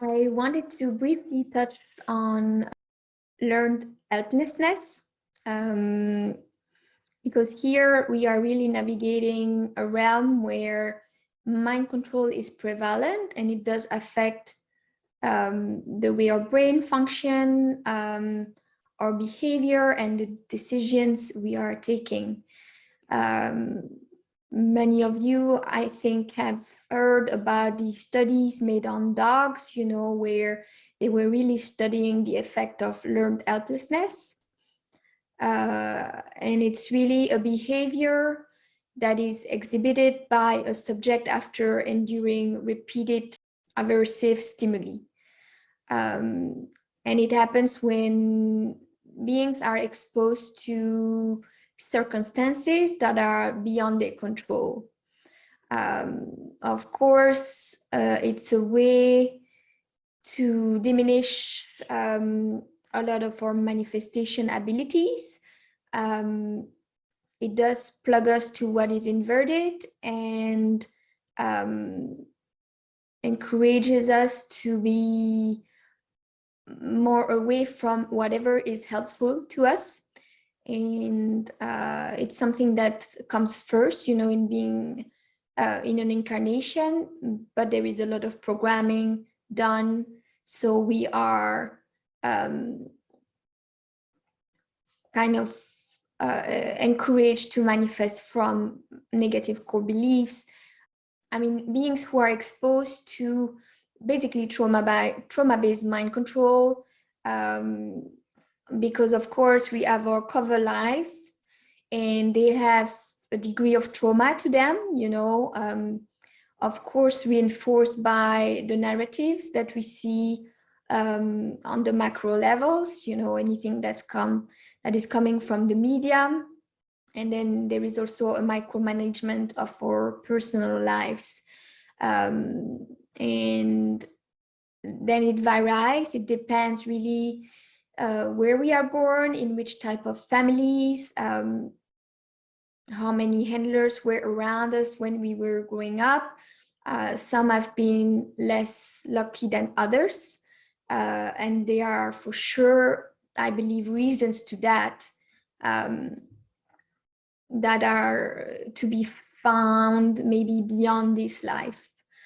I wanted to briefly touch on learned helplessness, um, because here we are really navigating a realm where mind control is prevalent and it does affect the way our brain function, our behavior, and the decisions we are taking. Um, Many of you, I think, have heard about the studies made on dogs, where they were really studying the effect of learned helplessness. And it's really a behavior that is exhibited by a subject after enduring repeated aversive stimuli. Um, and it happens when beings are exposed to circumstances that are beyond their control. Of course, it's a way to diminish a lot of our manifestation abilities. Um, it does plug us to what is inverted and encourages us to be more away from whatever is helpful to us. And it's something that comes first, in being in an incarnation, but there is a lot of programming done. So we are kind of encouraged to manifest from negative core beliefs. I mean, beings who are exposed to basically trauma-based mind control, because of course we have our cover life and they have a degree of trauma to them, of course reinforced by the narratives that we see on the macro levels, anything that is coming from the media. And then there is also a micromanagement of our personal lives. And then it varies. It depends really where we are born, in which type of families, how many handlers were around us when we were growing up. Some have been less lucky than others. And there are for sure, I believe, reasons to that. That are to be found maybe beyond this life.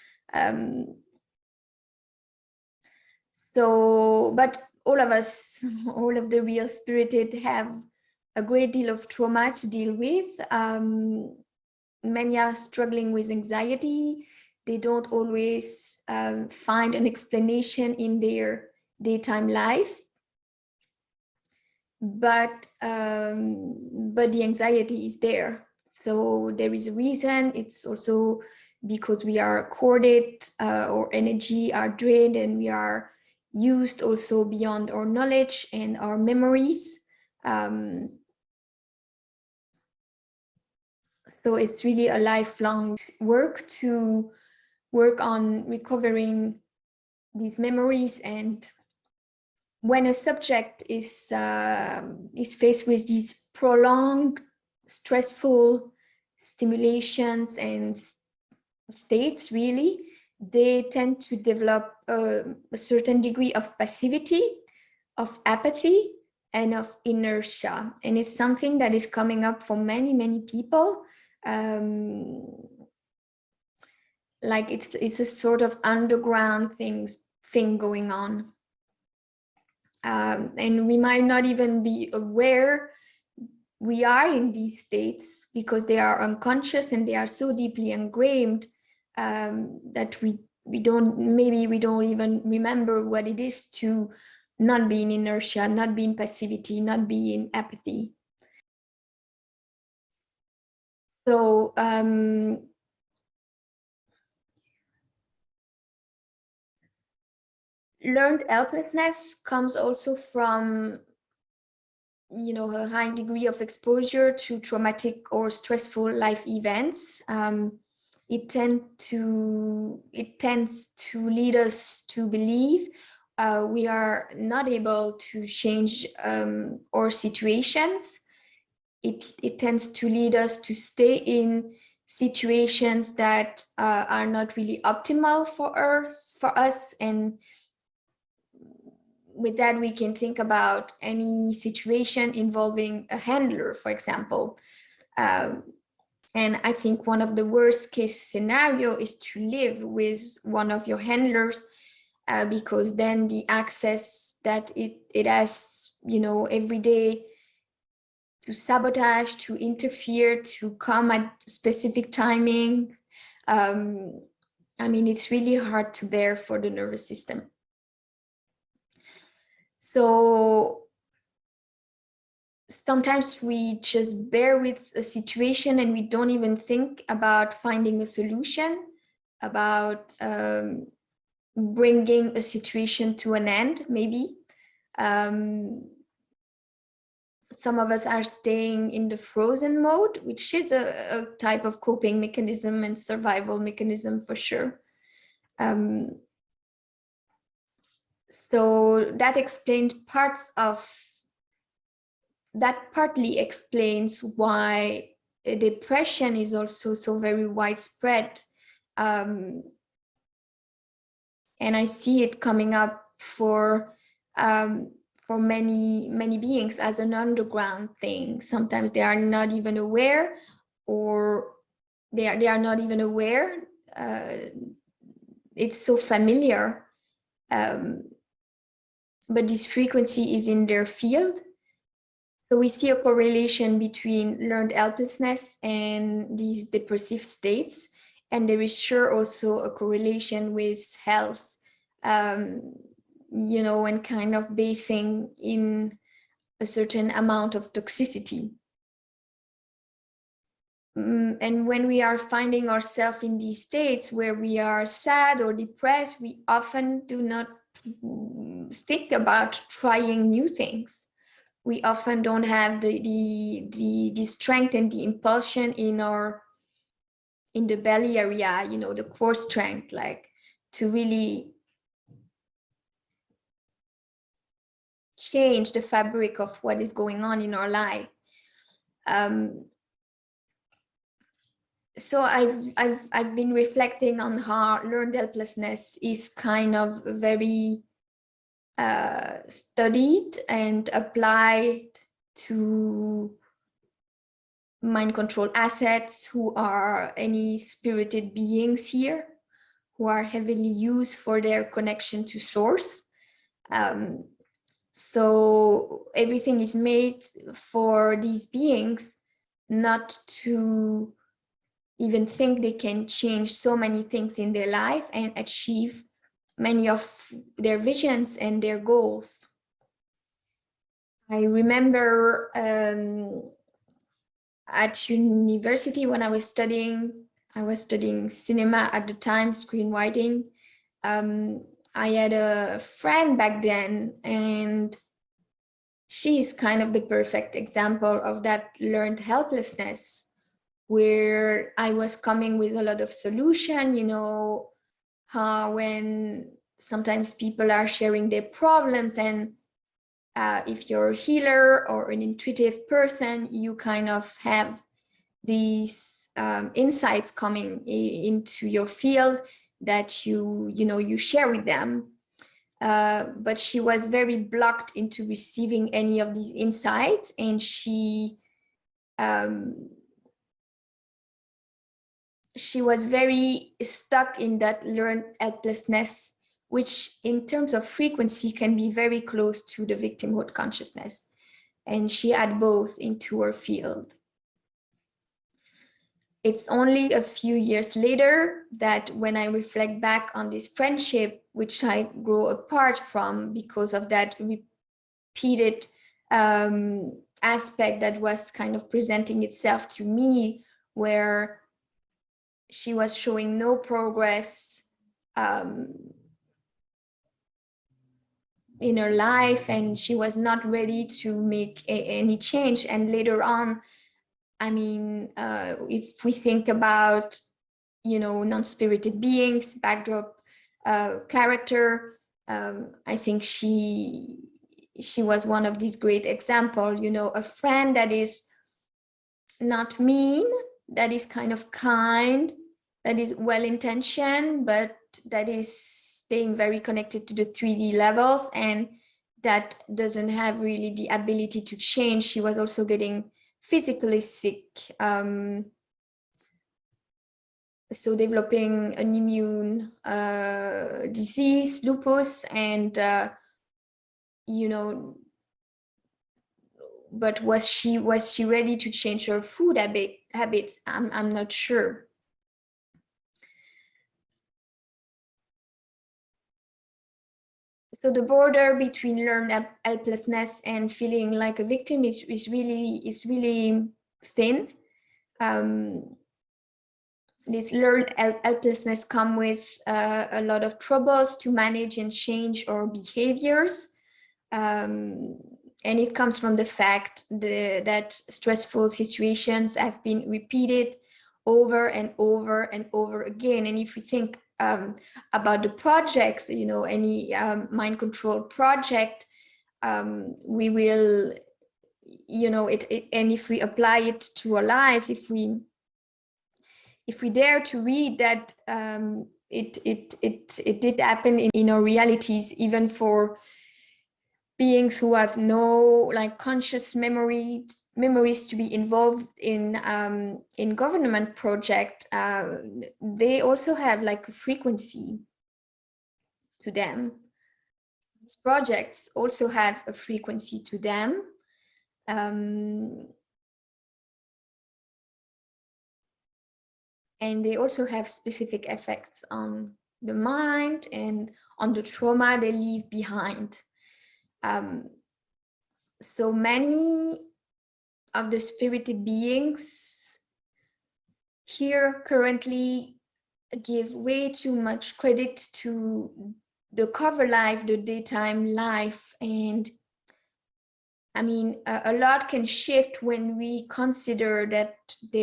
But all of us, all of the real spirited, have a great deal of trauma to deal with. Many are struggling with anxiety. They don't always find an explanation in their daytime life. But the anxiety is there. So there is a reason. It's also because we are corded, our energy are drained, and we are used also beyond our knowledge and our memories. So it's really a lifelong work to work on recovering these memories. And when a subject is faced with these prolonged, stressful stimulations and states, really, they tend to develop a certain degree of passivity, of apathy, and of inertia. And it's something that is coming up for many, many people. Like it's a sort of underground thing going on. And we might not even be aware we are in these states because they are unconscious and they are so deeply ingrained that we don't even remember what it is to not be in inertia, not be in passivity, not be in apathy. So learned helplessness comes also from a high degree of exposure to traumatic or stressful life events. It tends to lead us to believe we are not able to change our situations. It tends to lead us to stay in situations that are not really optimal for us, and with that, we can think about any situation involving a handler, for example. And I think one of the worst case scenario is to live with one of your handlers, because then the access that it has, every day to sabotage, to interfere, to come at specific timing. It's really hard to bear for the nervous system. So sometimes we just bear with a situation and we don't even think about finding a solution, about bringing a situation to an end, maybe. Some of us are staying in the frozen mode, which is a type of coping mechanism and survival mechanism for sure. So that partly explains why depression is also so very widespread. And I see it coming up for many beings as an underground thing. Sometimes they are not even aware, or they are not even aware. It's so familiar, but this frequency is in their field. So we see a correlation between learned helplessness and these depressive states. And there is sure also a correlation with health, and kind of bathing in a certain amount of toxicity. And when we are finding ourselves in these states where we are sad or depressed, we often do not think about trying new things. We often don't have the strength and the impulsion in the belly area, the core strength, like to really change the fabric of what is going on in our life. So I've been reflecting on how learned helplessness is kind of very studied and applied to mind control assets, who are any spirited beings here, who are heavily used for their connection to source. So everything is made for these beings not to even think they can change so many things in their life and achieve many of their visions and their goals. I remember at university when I was studying cinema at the time, screenwriting. I had a friend back then, and she's kind of the perfect example of that learned helplessness, where I was coming with a lot of solution, how when sometimes people are sharing their problems, and if you're a healer or an intuitive person, you kind of have these insights coming into your field that you share with them. But she was very blocked into receiving any of these insights, and she was very stuck in that learned helplessness, which in terms of frequency can be very close to the victimhood consciousness. And she had both into her field. It's only a few years later that when I reflect back on this friendship, which I grew apart from because of that repeated aspect that was kind of presenting itself to me, where she was showing no progress in her life, and she was not ready to make any change. And later on, if we think about, non-spirited beings, backdrop character, I think she was one of these great examples, a friend that is not mean, that is kind of kind, that is well-intentioned, but that is staying very connected to the 3D levels, and that doesn't have really the ability to change. She was also getting physically sick. So developing an immune disease, lupus, and you know, but was she ready to change her food habits? I'm not sure. So the border between learned helplessness and feeling like a victim is really thin. This learned helplessness come with a lot of troubles to manage and change our behaviors. And it comes from the fact that stressful situations have been repeated over and over and over again. And if we think about the project, you know, any mind control project, we will, you know, and if we apply it to our life, if we dare to read that it did happen in our realities, even for beings who have no like conscious memories to be involved in government project, they also have like a frequency to them. These projects also have a frequency to them. And they also have specific effects on the mind and on the trauma they leave behind. So many of the spirited beings here currently give way too much credit to the cover life, the daytime life. And I mean, a lot can shift when we consider that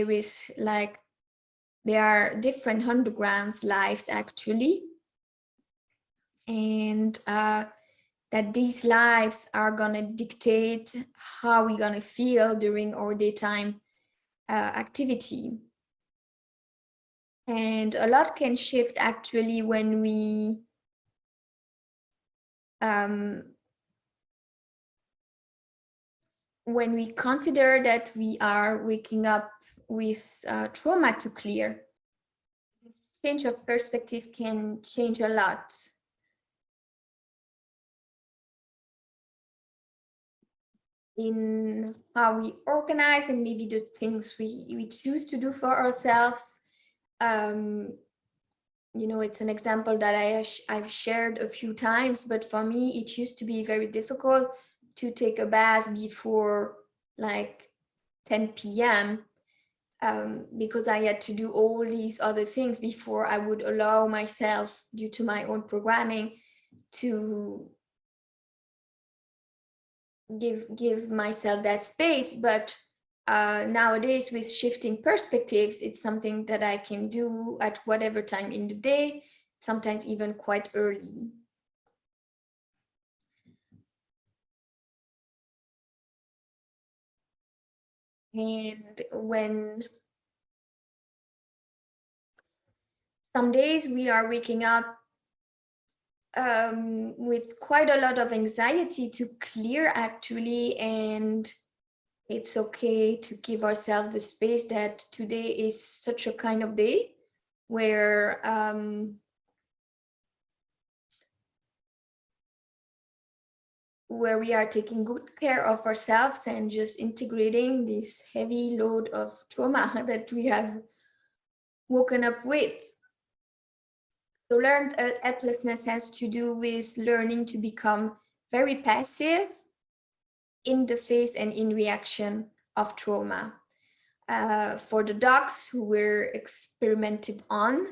there are different underground lives actually. And that these lives are gonna dictate how we're gonna feel during our daytime activity. And a lot can shift actually when we consider that we are waking up with trauma to clear. This change of perspective can change a lot. In how we organize and maybe the things we choose to do for ourselves. You know, it's an example that I've shared a few times, but for me, it used to be very difficult to take a bath before like 10 p.m. Because I had to do all these other things before I would allow myself, due to my own programming, to give myself that space. But nowadays, with shifting perspectives, it's something that I can do at whatever time in the day, sometimes even quite early. And when some days we are waking up with quite a lot of anxiety to clear actually, and it's okay to give ourselves the space that today is such a kind of day where we are taking good care of ourselves and just integrating this heavy load of trauma that we have woken up with. So learned helplessness has to do with learning to become very passive in the face and in reaction of trauma. For the dogs who were experimented on,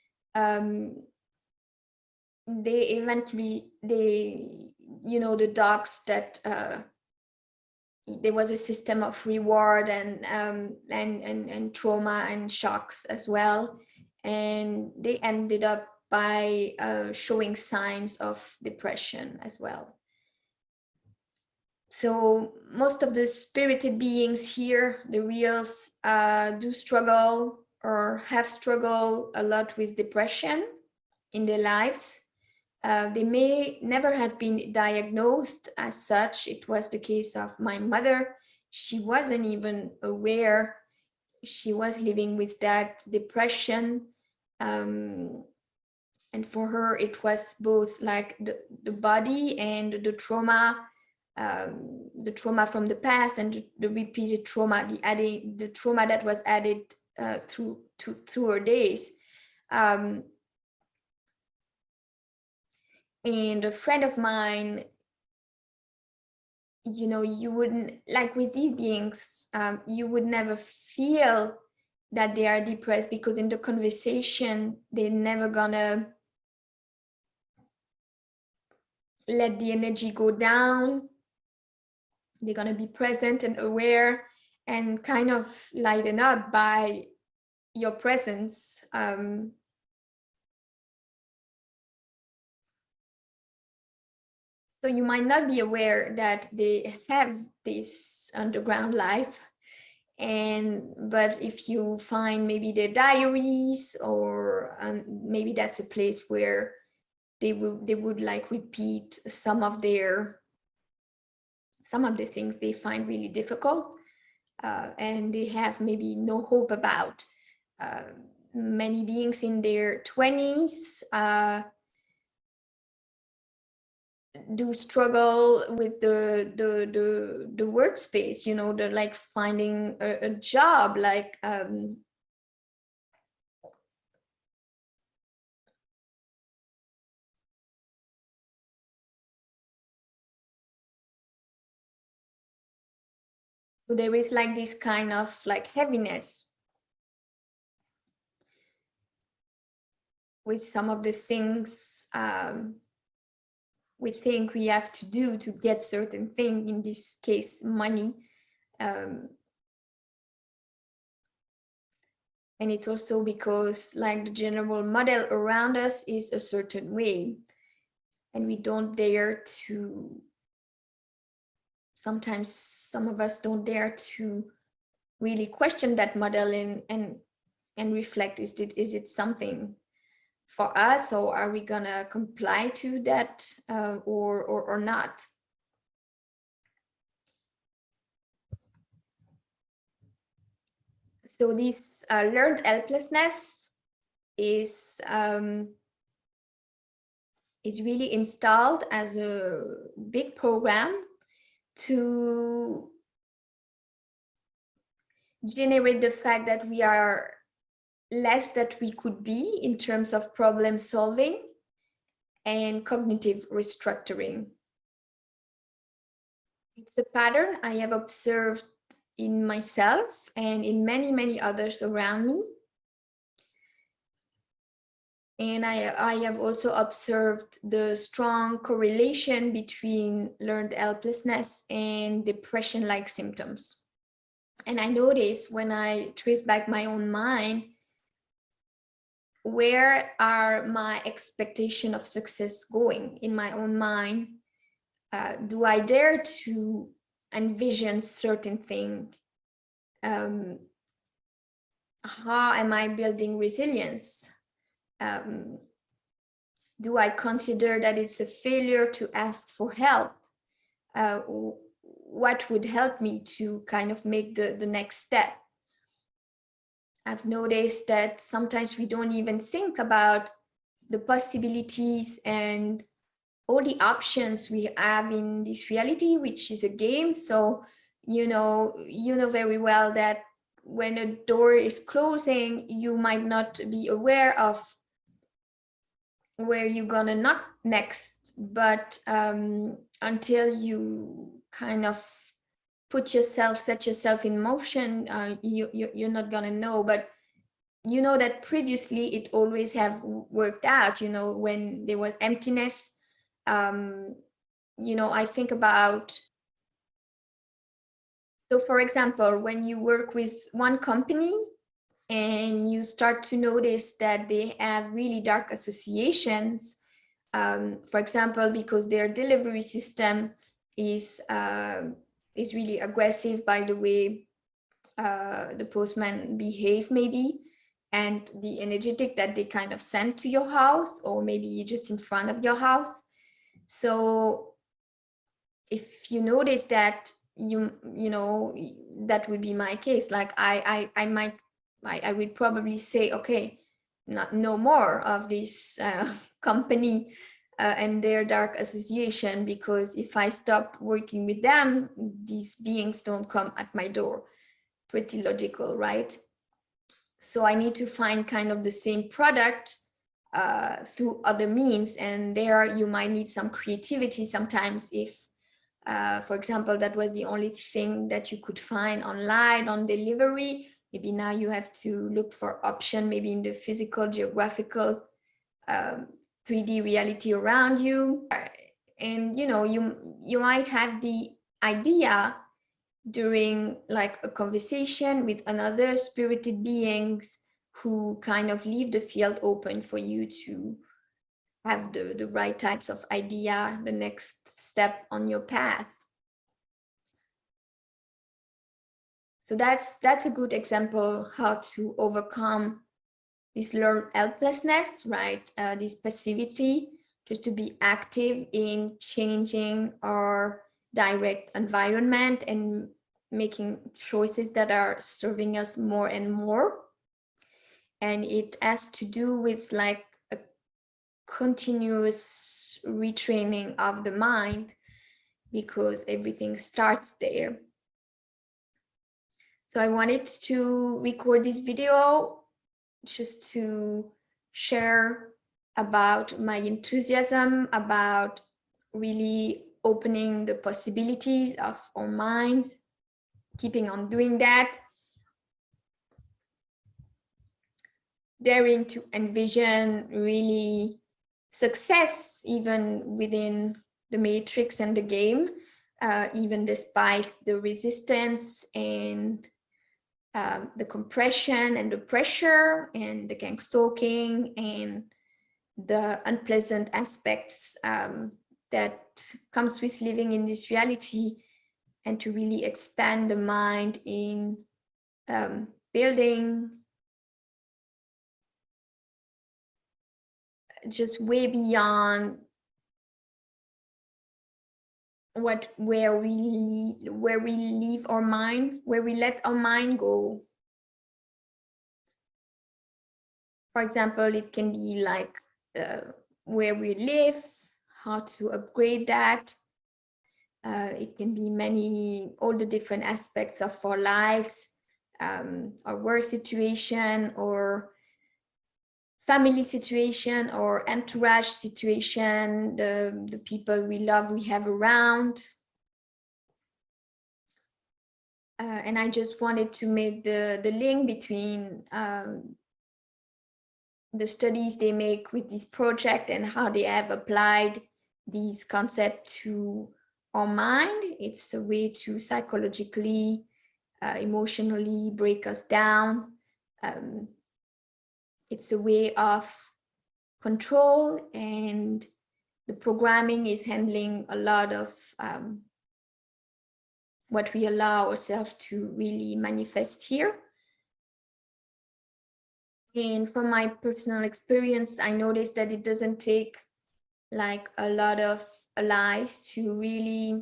they eventually, you know, the dogs that there was a system of reward and trauma and shocks as well, and they ended up by showing signs of depression as well. So most of the spirited beings here, the reals, do struggle or have struggled a lot with depression in their lives. They may never have been diagnosed as such. It was the case of my mother. She wasn't even aware she was living with that depression. And for her, it was both like the body and the trauma from the past, and the repeated trauma, the trauma that was added through her days. And a friend of mine, you wouldn't, like with these beings, you would never feel that they are depressed, because in the conversation, they're never gonna let the energy go down. They're gonna be present and aware and kind of lighten up by your presence. So you might not be aware that they have this underground life. But if you find maybe their diaries, or maybe that's a place where they would like repeat some of the things they find really difficult, and they have maybe no hope about. Many beings in their 20s do struggle with the workspace, they're like finding a job, like so there is like this kind of like heaviness with some of the things we think we have to do to get certain thing, in this case money. And it's also because like the general model around us is a certain way, and we don't dare to, sometimes some of us don't dare to really question that model and reflect, is it something for us, or are we gonna comply to that, or not? So this learned helplessness is really installed as a big program to generate the fact that we are less that we could be in terms of problem solving and cognitive restructuring. It's a pattern I have observed in myself and in many, many others around me. And I have also observed the strong correlation between learned helplessness and depression-like symptoms. And I noticed when I trace back my own mind, where are my expectations of success going in my own mind? Do I dare to envision certain things? How am I building resilience? Do I consider that it's a failure to ask for help? What would help me to kind of make the next step? I've noticed that sometimes we don't even think about the possibilities and all the options we have in this reality, which is a game. So, you know very well that when a door is closing, you might not be aware of where you're gonna knock next, but until you kind of set yourself in motion, you're not gonna know. But you know that previously it always have worked out, when there was emptiness. I think about, so for example, when you work with one company and you start to notice that they have really dark associations, for example, because their delivery system is really aggressive by the way the postman behave maybe, and the energetic that they kind of send to your house, or maybe just in front of your house. So if you notice that, you know, that would be my case. Like I would probably say, okay, no more of this company and their dark association, because if I stop working with them, these beings don't come at my door. Pretty logical, right? So I need to find kind of the same product through other means, and there you might need some creativity sometimes. If for example, that was the only thing that you could find online on delivery, maybe now you have to look for option, maybe in the physical, geographical, 3D reality around you. And you know, you might have the idea during like a conversation with another spirited beings who kind of leave the field open for you to have the right types of idea, the next step on your path. So that's a good example how to overcome this learned helplessness, right? This passivity, just to be active in changing our direct environment and making choices that are serving us more and more. And it has to do with like a continuous retraining of the mind, because everything starts there. So I wanted to record this video just to share about my enthusiasm about really opening the possibilities of our minds, keeping on doing that, daring to envision really success even within the matrix and the game, even despite the resistance and the compression and the pressure and the gang stalking and the unpleasant aspects that comes with living in this reality, and to really expand the mind in building just way beyond where we leave our mind, where we let our mind go. For example, it can be like where we live, how to upgrade that. It can be all the different aspects of our lives, our work situation, or family situation, or entourage situation, the people we love, we have around. And I just wanted to make the link between the studies they make with this project and how they have applied these concepts to our mind. It's a way to psychologically, emotionally break us down. It's a way of control, and the programming is handling a lot of what we allow ourselves to really manifest here. And from my personal experience, I noticed that it doesn't take like a lot of allies to really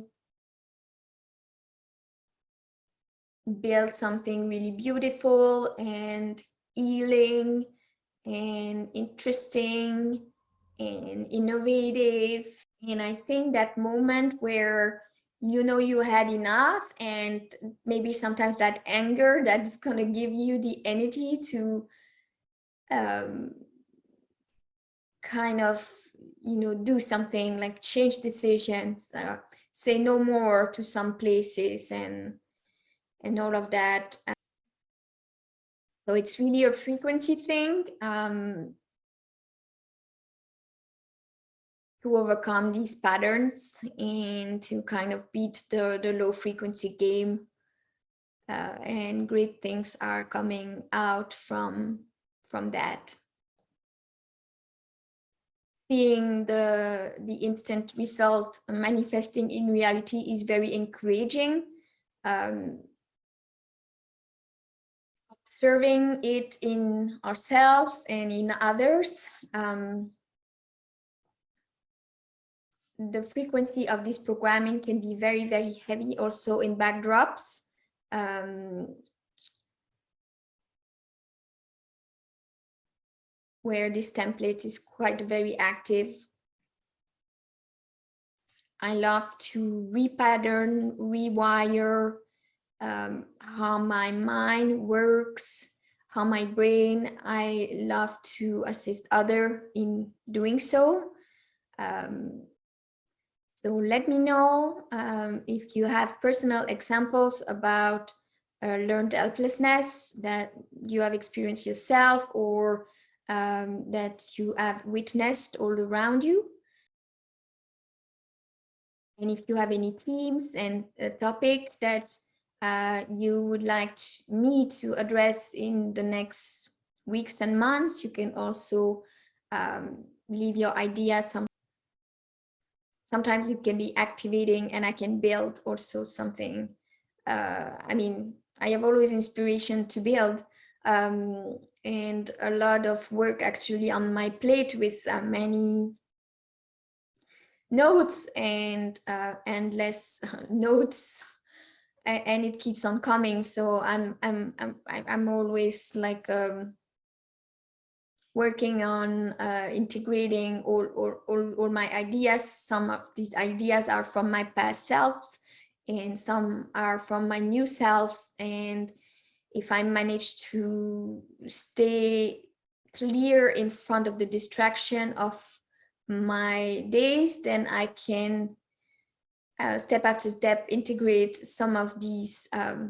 build something really beautiful and healing and interesting and innovative. And I think that moment where you know you had enough, and maybe sometimes that anger that's going to give you the energy to kind of, you know, do something like change decisions, say no more to some places, and all of that. So it's really a frequency thing to overcome these patterns and to kind of beat the low frequency game. And great things are coming out from that. Seeing the instant result manifesting in reality is very encouraging. observing it in ourselves and in others. The frequency of this programming can be very, very heavy also in backdrops. Where this template is quite very active. I love to repattern, rewire how my mind works, how my brain. I love to assist others in doing so. So let me know if you have personal examples about learned helplessness that you have experienced yourself, or that you have witnessed all around you. And if you have any themes and a topic that you would like me to address in the next weeks and months, you can also leave your ideas. Sometimes it can be activating, and I can build also something. I mean, I have always inspiration to build, and a lot of work actually on my plate with many notes and endless notes, and it keeps on coming. So I'm always like working on integrating all my ideas. Some of these ideas are from my past selves, and some are from my new selves. And if I manage to stay clear in front of the distraction of my days, then I can step after step integrate some of these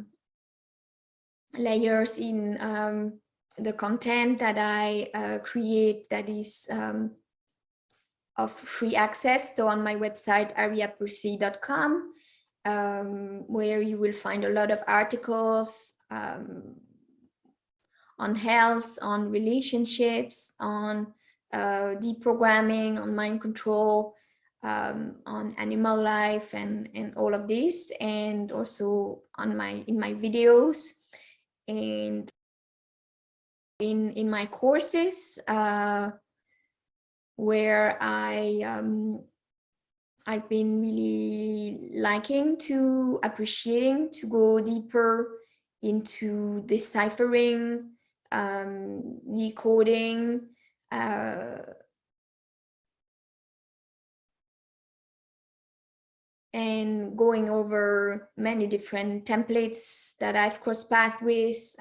layers in the content that I create, that is of free access. So on my website, ariapercy.com, where you will find a lot of articles on health, on relationships, on deprogramming, on mind control, on animal life, and all of this, and also on in my videos, and in my courses, where I've been really appreciating to go deeper into deciphering, decoding, and going over many different templates that I've crossed paths with.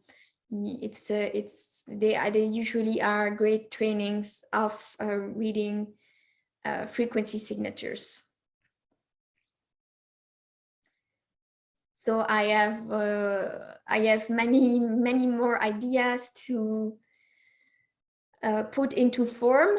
They usually are great trainings of reading frequency signatures. So I have many more ideas to put into form,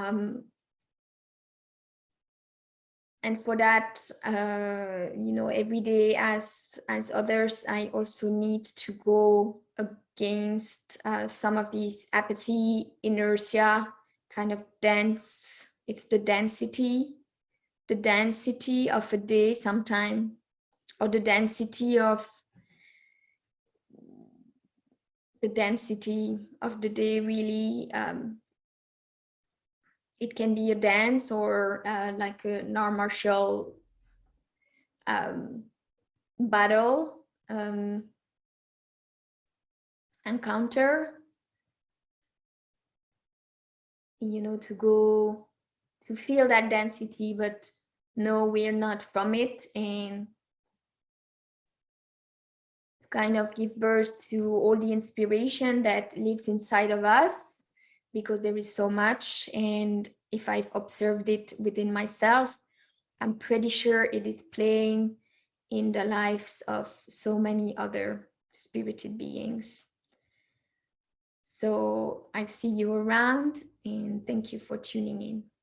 and for that, every day, as others, I also need to go against some of these apathy, inertia, kind of dense. It's the density of a day sometime, or the density of the day, really. It can be a dance, or like a non-martial battle, encounter, to feel that density, but no, we're not from it, and kind of give birth to all the inspiration that lives inside of us, because there is so much. And if I've observed it within myself, I'm pretty sure it is playing in the lives of so many other spirited beings. So I see you around, and thank you for tuning in.